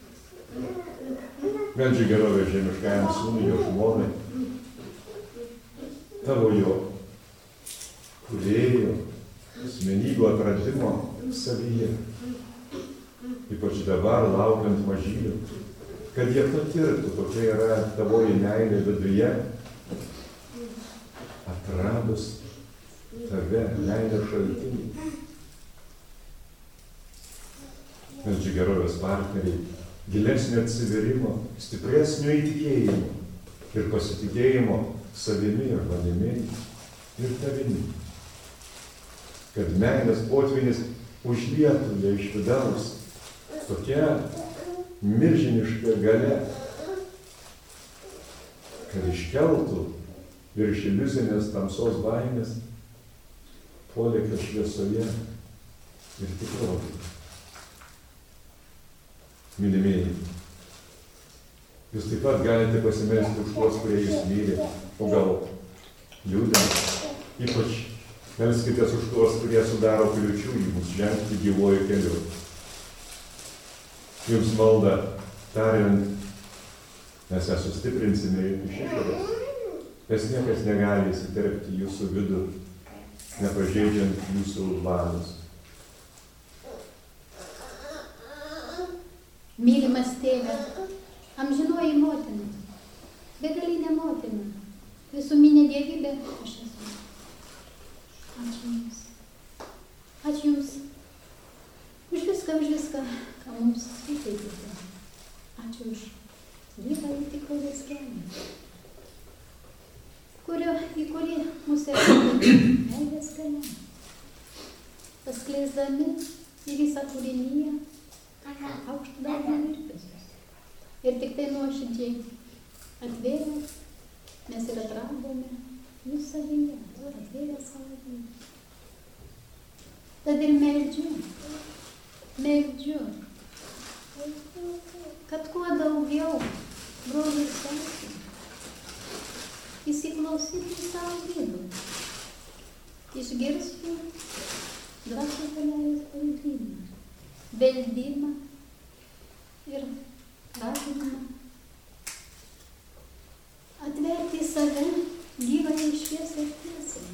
Meldžiu gerovės žemiškajam sūnui, jo žmonai, tavo jo kūrėjo, asmenybių atradimo savyje, ypač dabar laukiant mažylių, kad jie patirtų, kokia yra tavoji meilė viduje, atradus tave, meilę šaltinį. Meldžiu gerovės partneriai, gilesnio atsiverimo, stipresnio įtikėjimo ir pasitikėjimo savimi ir manimi ir tavimi. Kad meilės potvinis užlietų ją iš vidaus tokia milžiniška galia, kad iškeltų virš iliuzinės tamsos baimės polėkio šviesoje ir tikrovėje. Mylimieji, jūs taip pat galite pasimelsti už tuos, kurie jūs myli, o gal liūdina. Ypač melskitės už tuos, kurie sudaro kliūčių jums žengti gyvuoju keliu. Jums maldą tariant, mes ją sustiprinsime iš išorės, nes niekas negali įsiterpti jūsų vidų, nepažeidžiant jūsų valios. mylimas tėve, amžinoji motina, begalinė motina, visuminė dievybė, aš esu. Ačiū Jums. Ačiū Jums už viską, ką mums suteikėte. Ačiū už gyvąjį tikrovės kelią, į kurį mūsų meilės kelią, paskleisdami į visą kūrinyje aukštų darbų virpesius. Ir tik tai nuoširdžiai atvėrę, mes ir atradome Jūs savyje, atvėrę savo vidų. Tad ir meldžiu, kad kuo daugiau brolių ir seserų įsiklausytų į savo vidų, išgirstų dvasios galios paliudymą, beldimą ir raginimą, atverti save gyvąją šviesą ir tiesą.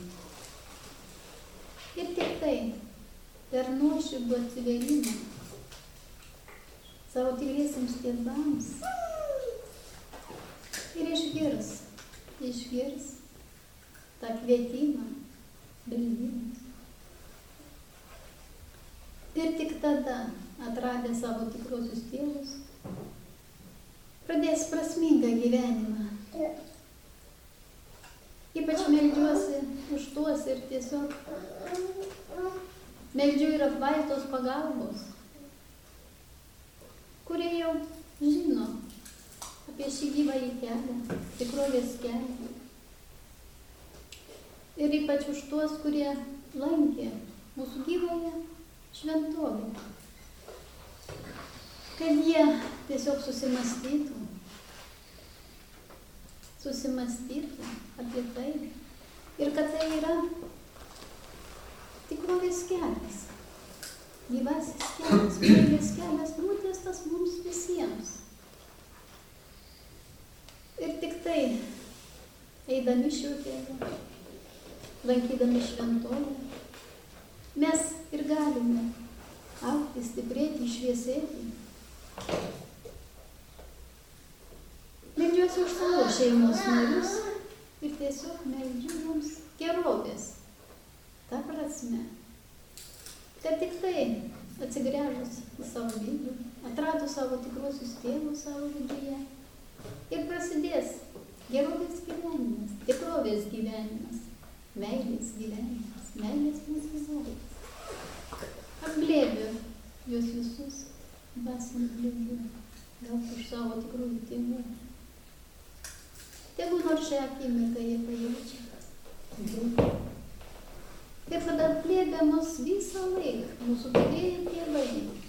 Ir tik tai per nuoširdų atsivėrimą savo tikriesiems tėvams ir išgirs tą kvietimą, beldimą. Ir tik tada, atradę savo tikruosius tėvus, pradės prasmingą gyvenimą. Ypač meldžiuosi už tuos ir tiesiog meldžiu ir apvaizdos pagalbos, kurie jau žino apie šį gyvąjį kelią, tikrovės kelią. Ir ypač už tuos, kurie lankė mūsų gyvąją šventovę, kad jie tiesiog susimąstytų apie tai ir kad tai yra tikrovės kelias, gyvasis kelias, meilės kelias nutiestas mums visiems. Ir tik tai, eidami šiuo keliu, lankydami šventovę, mes ir galime augti, stiprėti, šviesėti. Meldžiuosi už savo šeimos narius ir tiesiog meldžiu jiems gerovės. Ta prasme, kad tik tai atsigręžus į savo vidų, atradus savo tikruosius tėvus savo viduje ir prasidės gerovės gyvenimas, tikrovės gyvenimas, meilės gyvenimas, meilės mūsų. Apglėbiu juos visus, dvasiniu glėbiu, gal už savo tikrųjų tėvų. Tegu nors šią akimirką jie pajaučia. Ir tada apglėbia mus visą laiką, mūsų tikrieji tėvai.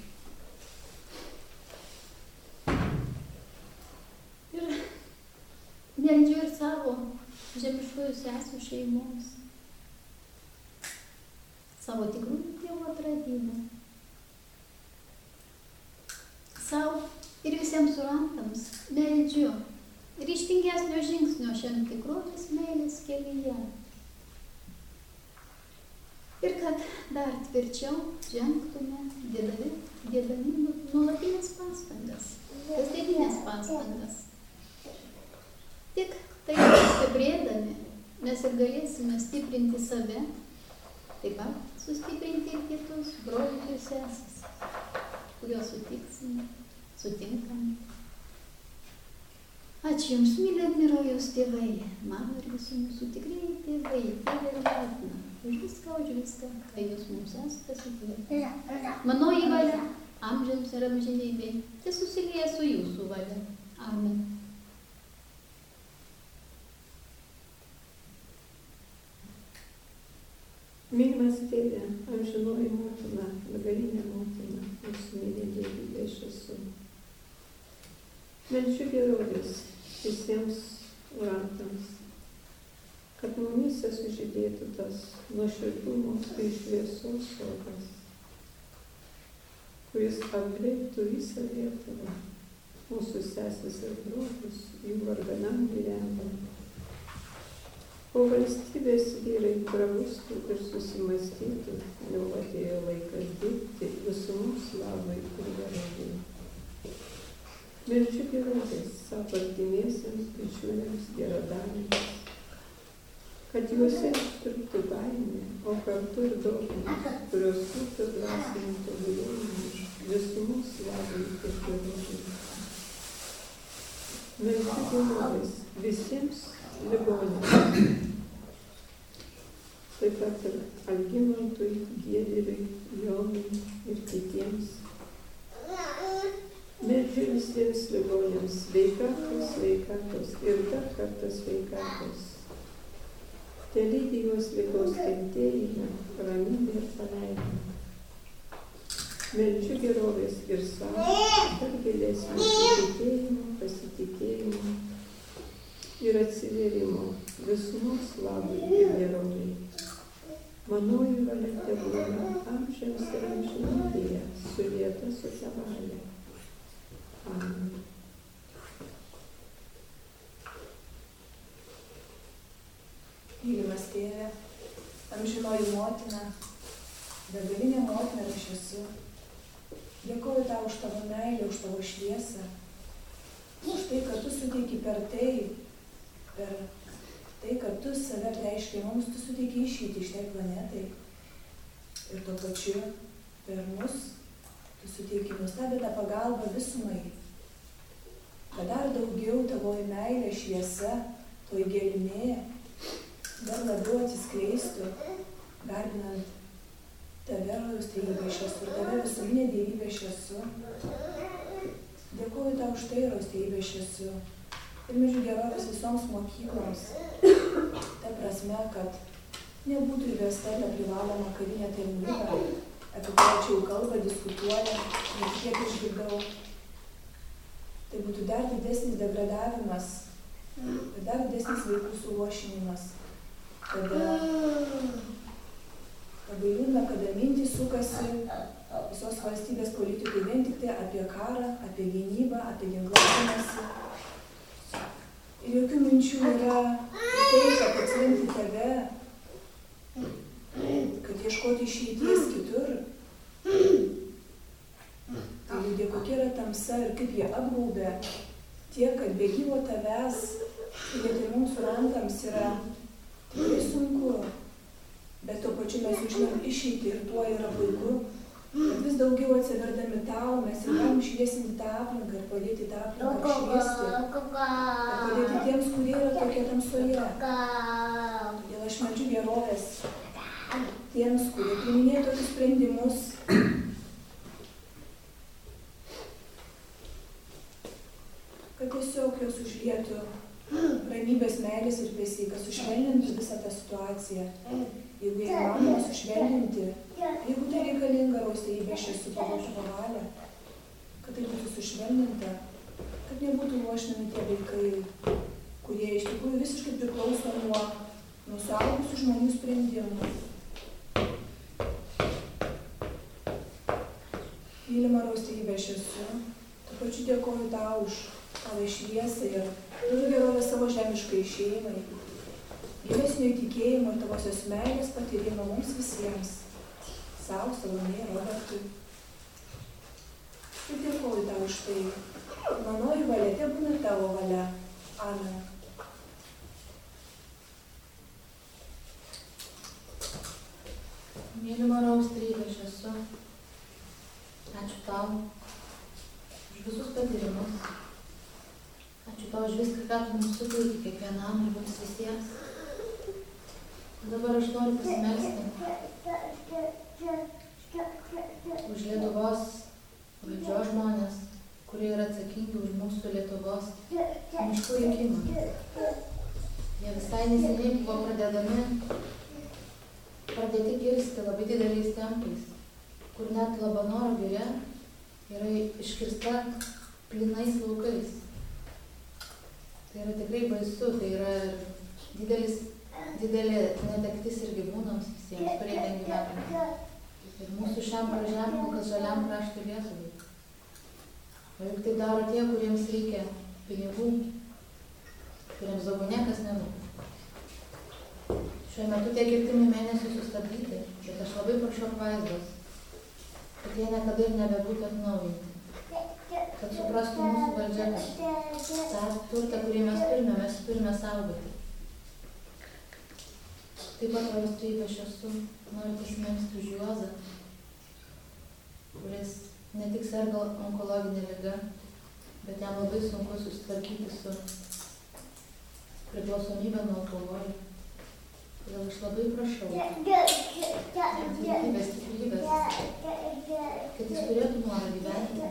Ir meldžiu ir savo žemiškųjų sesių šeimoms, savo tikrųjų tėvų atradimą, savo ir visiems surantams meldžiu ryžtingesnio žingsnio šiam tikrovės meilės kelyje. Ir kad dar tvirčiau žengtume, dėdami nuolatinės pastangas, kasdieninės pastangas. Tik tai stiprėdami mes ir galėsime stiprinti save, taip pat sustiprinti ir kitus brolius ir seses, kuriuos sutinkame. Ačiū Jums, mylėdami rojaus tėvai, mano ir visų mūsų tikrieji tėvai, tėvai ir motina, už viską, ką Jūs mums esate suteikę. Manoji valia, amžiams ir amžinybei, tai susilieja su Jūsų valia. Amen. Mylimas tėve, amžinoji motina, begalinė motina, mūsų mylė dievybė aš esu. Meldžiu gerovės visiems orantams, kad mumyse sužydėtų tas nuoširdumo ir šviesos sodas, kuris apglėbtų visą Lietuvą, mūsų seses ir brolius, jų varganam gyvenimui. O valstybės vyrai prabustų ir susimastytų, jau atėjo laikas dirbti visų mūsų labui ir gerovei. Meldžiu gerovės savo artimiesiems, bičiuliams, geradariams, kad juose ištirptų baimė, o kartu ir dovanos, kurios būtų dvasinį tobulėjimą visumos labui ir gerovės. Meldžiu gerovės visiems ligoniams, taip pat ir Algimantui, Giedriui, Jonui ir kitiems. Meldžiu visiems ligoniams sveikatos, sveikatos ir dar kartą sveikatos. Telydi juos ligos kentėjime, ramybė ir palaimė. Meldžiu gerovės ir savo, dar gilesnio tikėjimo, pasitikėjimo ir atsivėrimo visumos labui ir gerovei. Manoji valia tebūna amžiams ir amžinybėje, sulieta su tėvale. Amen. Mylimas tėve, amžinoji motina, begalinė motina aš esu. Dėkoju tau už tavo meilę, už tavo šviesą, už tai, kad tu suteiki per tai, kad tu save reiškia mums, tu suteiki išeiti iš tai planetai. Ir tuo pačiu per mus tu suteiki nuostabią tą pagalbą visumai. Kad dar daugiau tavoji meilė, šviesa, toji gelmė dar labiau atsiskleistų, garbinant tave, rojaus trejybę aš esu, ir tave visuminė dievybė aš esu. Dėkuoju tau už tai, rojaus trejybė aš esu. Ir meldžiu gerovės visoms mokykloms. Ta prasme, kad nebūtų įvesta neprivaloma karinė tarnyba, apie kurią čia jau kalba, diskutuoja, net kiek išgirdau. Tai būtų dar didesnis degradavimas, dar didesnis vaikų suluošinimas. Kada labai liūdna, kada mintys sukasi visos valstybės politikai vien tik tai apie karą, apie gynybą, apie ginklavimąsi. Ir jokių minčių yra tai, kad atsirinkti tave, kad ieškoti išeities kitur. Tai liūdė, kokia yra tamsa ir kaip jie apgaubė tiek, kad be gyvo tavęs, net ir mums surantams yra tikrai sunku. Bet tuo pačiu mes žinom išeiti ir tuo yra puiku. Bet vis daugiau atsiverdami tau, mes ir galim šviesinti tą aplinką ir padėti tą aplinką šviesti. Ir padėti tiems, kurie yra tokie tamsoje. Todėl aš meldžiu gerovės tiems, kurie priiminėja tokius sprendimus. Kad tiesiog jos užlietų ramybės, meilės ir beseiką, sušvelnintų visą tą situaciją. Jeigu jie įmanoma sušvelninti, jeigu tai reikalinga raustėjybė aš esu pagal tavo valią, kad tai būtų sušvelninta, kad nebūtų luošinami tie vaikai, kurie iš tikrųjų visiškai priklauso nuo suaugusių žmonių sprendimų. Mylima raustėjybė aš esu, tuo pačiu dėkoju tau už tavo šviesą ir turiu gerovę savo žemiškai šeimai, gilesnio įtikėjimo ir tavosios meilės patyrimo mums visiems, savo, Salomėjai, Robertui. Ir dėkoju tau už tai. Manoji valia tebūna tavo valia. Amen. Mylima rojaus trejybė aš esu. Ačiū tau už visus patyrimus. Ačiū tau už viską, ką tu mums suteiki kiekvienam ir mums visiems. Dabar aš noriu pasimelsti už Lietuvos valdžios žmonės, kurie yra atsakingi už mūsų Lietuvos miškų likimą. Jie visai neseniai buvo pradėti kirsti labai dideliais tempais, kur net Labanoro giria yra iškirsta plynais laukais. Tai yra tikrai baisu, tai yra didelė netektis ir gyvūnams visiems, kurie ten gyvena. Ir mūsų šiam gražiam, kas žaliam kraštui Lietuvai. O juk tai daro tie, kuriems reikia pinigų, kuriems daugiau niekas nerūpi. Šiuo metu tie kirtimai mėnesių sustabdyti, bet aš labai prašau apvaizdos, kad jie niekada ir nebebūtų atnaujinti. kad suprastų mūsų valdžia, kad tą turtą, kurį mes turime saugoti. Taip pat Rojaus trejybė aš esu, noriu pasimelsti už Juozą, kuris ne tik serga onkologinė liga, bet jam labai sunku susitvarkyti su priklausomybė nuo alkoholio. Todėl aš labai prašau jam stiprybės, kad jis turėtų norą gyventi,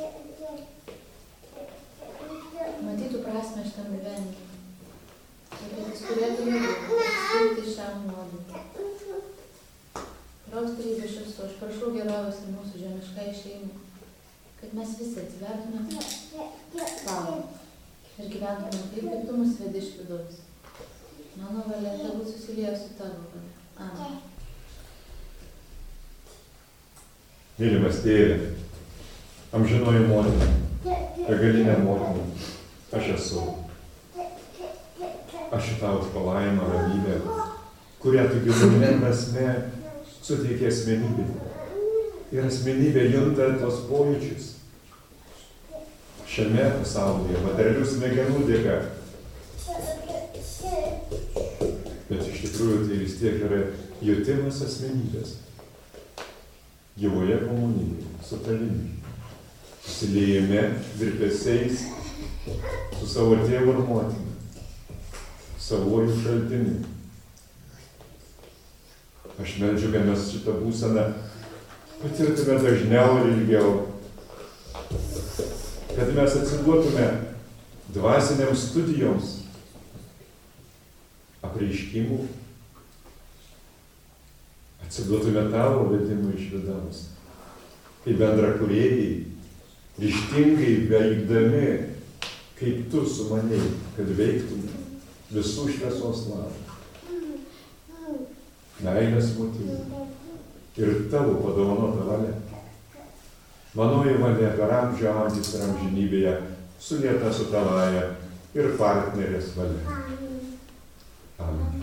matytų prasmę šitam gyvenimui, kad jis turėtų skirti šiam nuodui. Rojaus trejybė aš esu, aš prašau gerovės ir mūsų žemiškai šeimai, kad mes visi atsivertume tau ir gyventume taip, kaip tu mus vedi iš vidaus. Mano valia tegu susilieja su tavo valia. Amen. Mylimas tėve, amžinoji motina, begalinė motina, aš esu. Aš tau už palaimą, ramybę, kurią tu gyvenime prasme suteikė asmenybė. Ir asmenybė junta tos pojūčius šiame pasaulyje, materialių smegenų dėka. Bet iš tikrųjų tai vis tiek yra jutimas asmenybės. Gyvoje komunijoje, su tavimi, susiliejime, virpesiais, su savo tėvu ir motina, savojų šaltiniu. Aš meldžiu, kad mes šitą būseną patirtume dažniau ir ilgiau, kad mes atsiduotume dvasiniams studijoms, apreiškimų, atsiduotume tavo vedimui iš vidaus, kaip bendrakūrėjai, ryžtingai veikdami, kaip tu sumanei, kad veiktume visų šviesos labą, meilės motyvų ir tavo padovanota valia. Manoji valia per amžių amžius ir amžinybėje sulieta su tavaja ir partnerės valia. Amen.